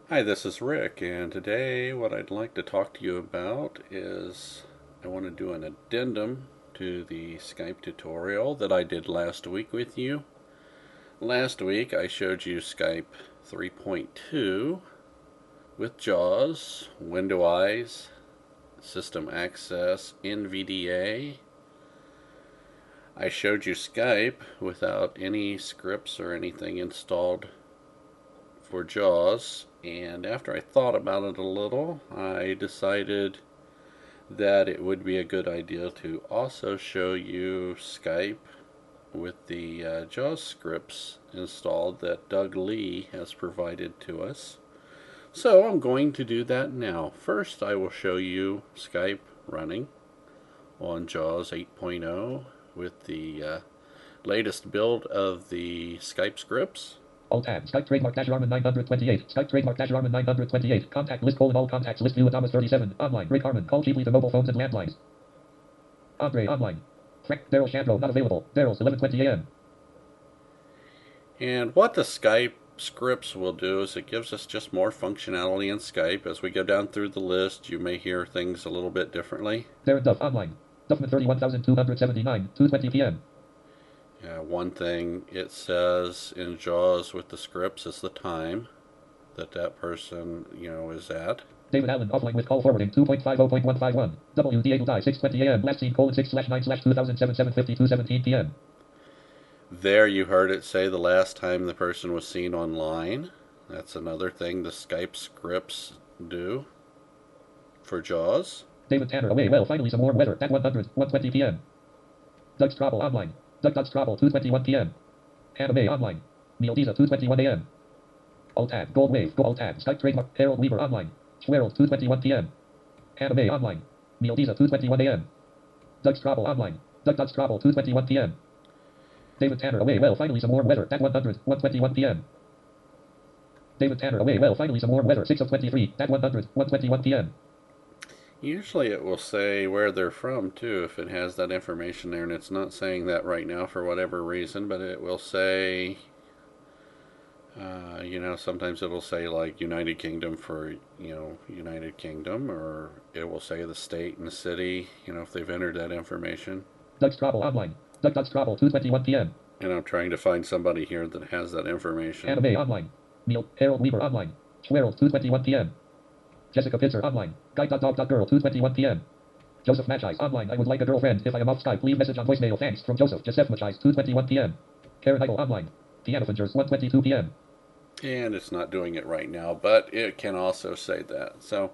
Hi, this is Rick, and today what I'd like to talk to you about is I want to do an addendum to the Skype tutorial that I did last week with you. Last week I showed you Skype 3.2 with JAWS, Window Eyes, System Access, NVDA. I showed you Skype without any scripts or anything installed for JAWS, and after I thought about it a little, I decided that it would be a good idea to also show you Skype with the JAWS scripts installed that Doug Lee has provided to us. So I'm going to do that now. First, I will show you Skype running on JAWS 8.0 with the latest build of the Skype scripts. Alt tab. Skype trademark dash Armin 928. Skype trademark dash Armin 928. Contact list colon all contacts list view Thomas 37. Online. Rick Harmon. Call cheaply to mobile phones and landlines. Andre online. Frank Daryl Chandro not available. Daryl's 11:20 a.m. And what the Skype scripts will do is it gives us just more functionality in Skype. As we go down through the list, you may hear things a little bit differently. Darren Duff online. Duffman 31,279. 2:20 p.m. One thing it says in JAWS with the scripts is the time that person, is at. David Allen offline with call forwarding 2.50.151. WDA die 6:20 a.m. Last seen colon 6/9/2007 7:52:17 p.m. There you heard it say the last time the person was seen online. That's another thing the Skype scripts do for JAWS. David Tanner away. Well, finally some warm weather. At 1:20 p.m. Doug Strobel online. Doug.Strobel 2:21 p.m. Hannah May online. Neil Diza 2:21 a.m. Alt tab. Gold wave. Go alt tab. Skype trademark. Harold Weaver online. Schwerl 2:21 p.m. Hannah May online. Neil Diza 2:21 a.m. Doug Strobel online. Doug.Strobel 2:21 p.m. David Tanner away. Well, finally some warm weather. At 1:21 p.m. David Tanner away. Well, finally some warm weather. 6:23. At 1:21 p.m. Usually it will say where they're from too if it has that information there, and it's not saying that right now for whatever reason, but it will say, sometimes it'll say like United Kingdom for, United Kingdom, or it will say the state and the city, if they've entered that information. Doug Strobel online. Doug.Strobel 2:21 p.m. And I'm trying to find somebody here that has that information. Hannah May online. Harold Weaver online. Schwerl 2:21 p.m. Jessica Pitzer online. Guide.dog.girl 2:21 p.m. Joseph Machis online. I would like a girlfriend. If I am off Skype, leave message on voicemail. Thanks from Joseph. Joseph Machis 2:21 p.m. Karen Eichel online. Piano Fingers 1:22 p.m. And it's not doing it right now, but it can also say that. So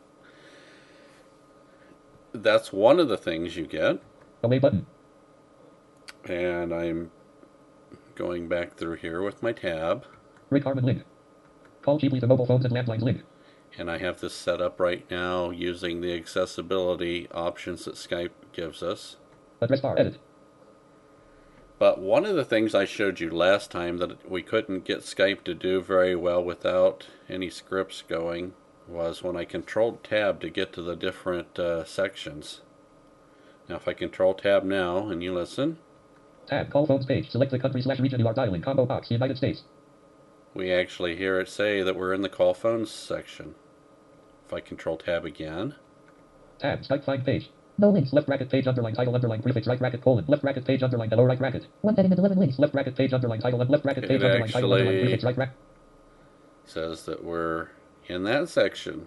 that's one of the things you get. Away button. And I'm going back through here with my tab. Rick Harmon link. Call cheaply to mobile phones and landlines link. And I have this set up right now using the accessibility options that Skype gives us. Address bar edit. But one of the things I showed you last time that we couldn't get Skype to do very well without any scripts going was when I controlled tab to get to the different sections. Now if I control tab now and you listen. Tab. Call phones page. Select the country/region you are dialing. Combo box. United States. We actually hear it say that we're in the call phones section. If I control tab again. Tab. Skype find page. No links. Left bracket page underline title underline prefix right bracket colon. Left bracket page underline hello right bracket. 111 links. Left bracket page underline title and left bracket page underline title underline prefix right bracket. Says that we're in that section.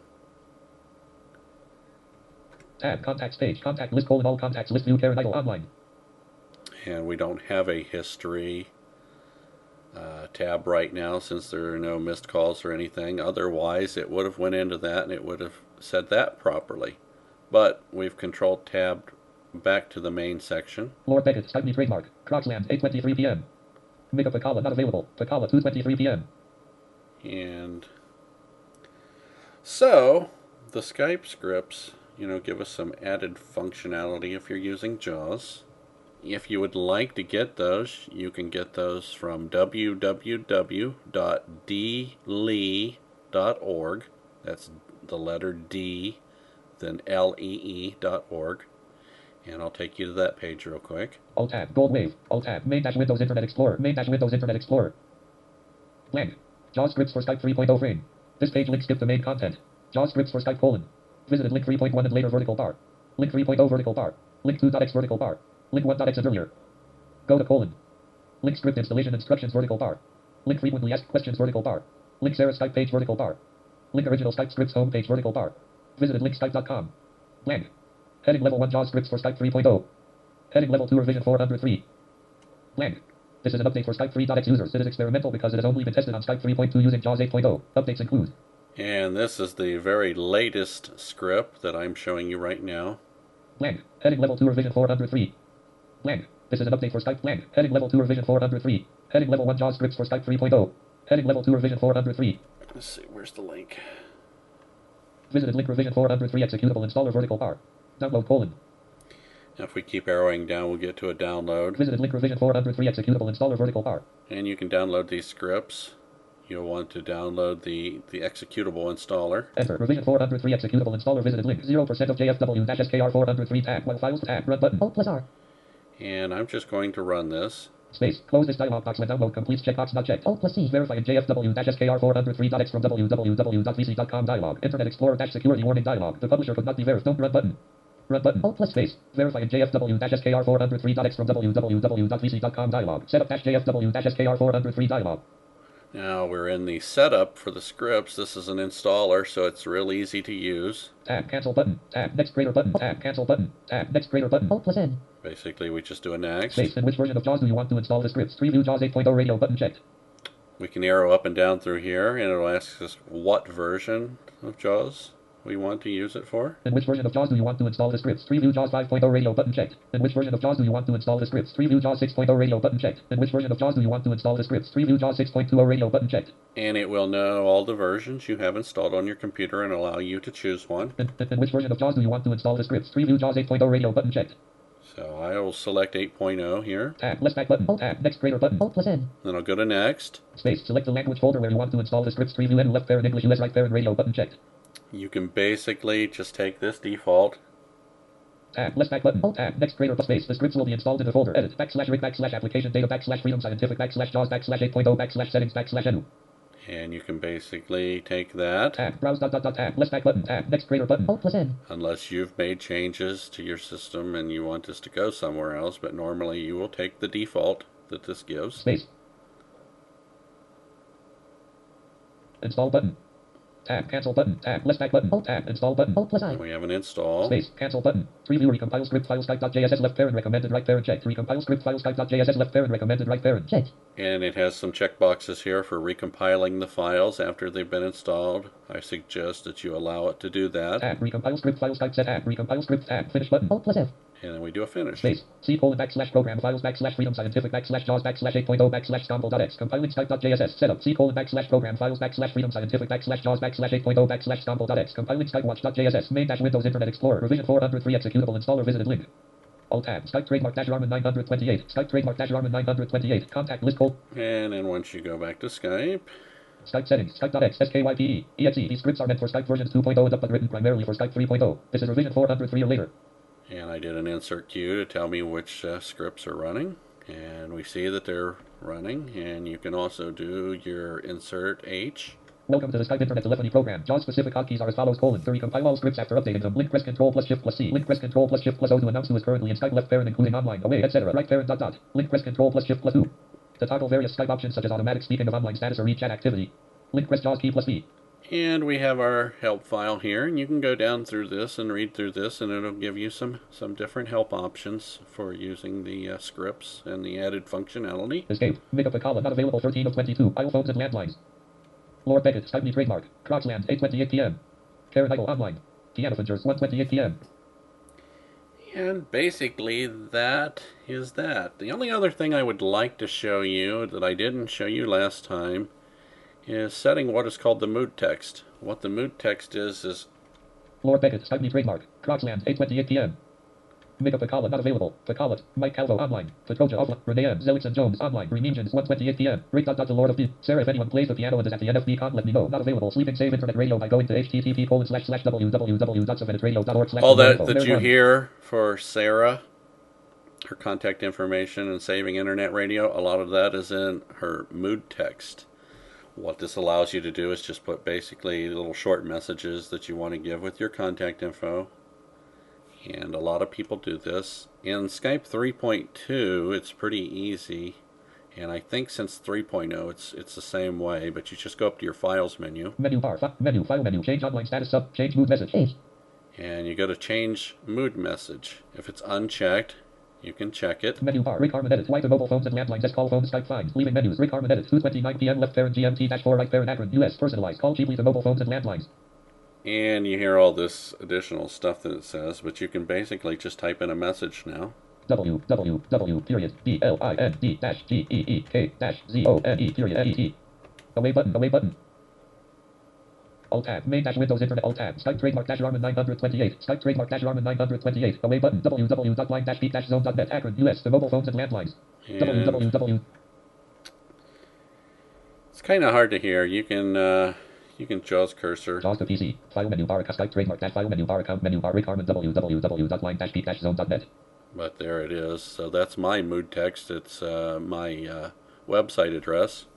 Tab. Contacts page. Contact list colon all contacts list view Karen Eichel online. And we don't have a history tab right now since there are no missed calls or anything. Otherwise it would have went into that and it would have said that properly. But we've controlled tab back to the main section. Lord Beckett, Skype me trademark. Crocsland 8:23 p.m. Mika Pacala not available. Pacala 2:23 p.m. And so the Skype scripts, give us some added functionality if you're using JAWS. If you would like to get those, you can get those from www.dlee.org. That's the letter D, then lee.org. And I'll take you to that page real quick. Alt tab, gold wave, alt tab, main-Windows Internet Explorer, main-Windows Internet Explorer. Blank. JAWS scripts for Skype 3.0 frame. This page link skip the main content. JAWS scripts for Skype colon. Visited link 3.1 and later vertical bar. Link 3.0 vertical bar. Link 2.x vertical bar. Link 1.x and earlier. Go to colon. Link script installation instructions vertical bar. Link frequently asked questions vertical bar. Link Sarah Skype page vertical bar. Link original Skype scripts homepage vertical bar. Visited link skype.com. Blank. Heading level 1 JAWS scripts for Skype 3.0. Heading level 2 revision 403. Blank. This is an update for Skype 3.x users. It is experimental because it has only been tested on Skype 3.2 using JAWS 8.0. Updates include. And this is the very latest script that I'm showing you right now. Blank. Heading level 2 revision 403. Blank. This is an update for Skype. Blank. Heading level 2 revision 403. Heading level 1 JAWS scripts for Skype 3.0. Heading level 2 revision 403. Let's see, where's the link? Visited link revision 403 executable installer vertical bar. Download colon. Now if we keep arrowing down, we'll get to a download. Visited link revision 403 executable installer vertical bar. And you can download these scripts. You'll want to download the executable installer. Enter. Revision 403 executable installer visited link. 0% of JFW-SKR 403 tab. While files tab. Run button. Alt+R. And I'm just going to run this. Space. Close this dialog box when download completes. Checkbox not checked. Alt+C. Verify JFW-SKR 403.x from www.vc.com dialog. Internet Explorer-security warning dialog. The publisher could not be verified. Don't run button. Run button. Alt+space. Verify JFW-SKR 403.x from www.vc.com dialog. Setup JFW-SKR 403 dialog. Now we're in the setup for the scripts. This is an installer, so it's real easy to use. Tab. Cancel button. Tab. Next greater button. Tab. Cancel button. Tab. Next greater button. Alt+N. Basically, we just do a next. Space. In which version of JAWS do you want to install the scripts? Preview JAWS 8.0 radio button checked. We can arrow up and down through here, and it'll ask us what version of JAWS we want to use it for. In which version of JAWS do you want to install the scripts? Preview JAWS 5.0 radio button checked. In which version of JAWS do you want to install the scripts? Preview JAWS 6.0 radio button checked. In which version of JAWS do you want to install the scripts? Preview JAWS 6.20 radio button checked. And it will know all the versions you have installed on your computer and allow you to choose one. In which version of JAWS do you want to install the scripts? Preview JAWS 8.0 radio button checked. So I will select 8.0 here. Tab. Left back button. Tab. Next greater button. Alt+N. Then I'll go to next. Space. Select the language folder where you want to install the scripts. Preview N left parent English US right parent radio button checked. You can basically just take this default. Tab. Left back button. Tab. Next greater space. The scripts will be installed in the folder. Edit. /rig /application data /freedom scientific /JAWS /8.0 /settings /edu. And you can basically take that. Tab. Browse tab. Left back button. Tab. Next greater button. Alt+N. Unless you've made changes to your system and you want this to go somewhere else, but normally you will take the default that this gives. Space. Install button. Tab. Cancel button. Tab. Left back button. Tab. Install button. Alt+I. And we have an install. Space. Cancel button. Preview recompile script file Skype.jss left parent recommended right parent checked. Recompile script file Skype.jss left parent recommended right parent checked. And it has some checkboxes here for recompiling the files after they've been installed. I suggest that you allow it to do that. Tab. Recompile script file Skype set tab. Recompile script tab. Finish button. Alt+F. And then we do a finish. Space. C:\program files /freedom scientific /JAWS /8.0 /scombo.x. Compiling Skype.jss. Setup. C:\program files /freedom scientific /JAWS /8.0 /scombo.x. Compiling SkypeWatch.js. Main-Windows Internet Explorer. Revision 403 executable installer visited link. Alt tab. Skype trademark -Armin 928. Skype trademark -Armin 928. Contact list code. And then once you go back to Skype. Skype settings. Skype.x. SKYPE. EXE. These scripts are meant for Skype version 2.0 but written primarily for Skype 3.0. This is revision 403 or later. And I did an insert queue to tell me which scripts are running. And we see that they're running. And you can also do your insert H. Welcome to the Skype Internet Telephony Program. JAWS specific hotkeys are as follows: to recompile all scripts after updating them. Link press Control plus Shift plus C. Link press Control plus Shift plus O to announce who is currently in Skype left parent including online, away, etc. Right parent ... Link press Control plus Shift plus U. To toggle various Skype options such as automatic speaking of online status or read chat activity. Link press JAWS key plus V. And we have our help file here, and you can go down through this and read through this, and it'll give you some different help options for using the scripts and the added functionality. Escape. Make up a column. Not available 13 of 22. iPhones and landlines. Lord Beckett. Skype me trademark. Crocsland. 8:28 p.m. Karen Idle online. Piano Fingers. 1:28 p.m. And basically that is that. The only other thing I would like to show you that I didn't show you last time is setting what is called the mood text. What the mood text is Lord Beckett, Skype me trademark. Crocsland, 8:28 p.m. Make up a column not available. Pacalet, Mike Calvo online. Petroja offline. Renee M. Zelix and Jones online. Remingins, 1:28 p.m. Break. The Lord of the Sarah, if anyone plays the piano and is at the NFB con, let me know. Not available. Sleeping Save Internet Radio by going to http://www.7radio.org/. all that you hear for Sarah, her contact information and saving Internet Radio, a lot of that is in her mood text. What this allows you to do is just put basically little short messages that you want to give with your contact info. And a lot of people do this. In Skype 3.2, it's pretty easy. And I think since 3.0, it's the same way, but you just go up to your Files menu. Menu bar, menu, file menu, change online status sub, change mood message. And you go to change mood message. If it's unchecked, you can check it. Menu bar, Rick Harmon edit, white to mobile phones and landlines, S call phones, Skype find, leaving menus, Rick Harmon edit, 2:29 p.m. left parent GMT-4 right parent Akron, US, personalized, call cheaply to mobile phones and landlines. And you hear all this additional stuff that it says, but you can basically just type in a message now. www.blind-geek-zone period away button. Alt tab, main dash Windows Internet Alt tab, Skype trademark dash Armin 928, Skype trademark dash Armin 928, away button, www.blind-geek-zone.net, Akron, US, the mobile phones and landlines. www. It's kind of hard to hear. You can JAWS cursor. JAWS to PC, file menu bar, Skype trademark dash file menu bar, account menu bar, Rick Harmon, www.blind-geek-zone.net. But there it is. So that's my mood text. It's my website address.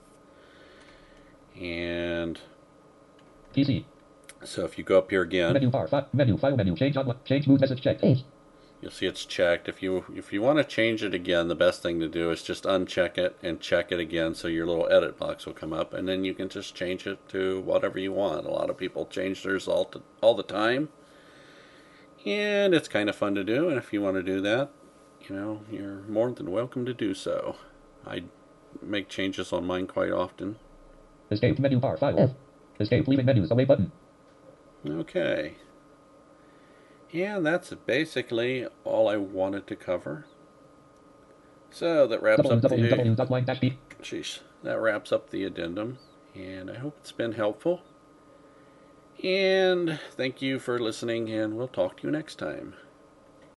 And PC. So if you go up here again, menu bar, file menu, change mood message checked. You'll see it's checked. If you want to change it again, the best thing to do is just uncheck it and check it again, so your little edit box will come up, and then you can just change it to whatever you want. A lot of people change theirs all the time, and it's kind of fun to do. And if you want to do that, you're more than welcome to do so. I make changes on mine quite often. Escape menu bar, file. Escape leaving menus, away button. Okay. And that's basically all I wanted to cover. So that wraps up that wraps up the addendum, and I hope it's been helpful. And thank you for listening, and we'll talk to you next time.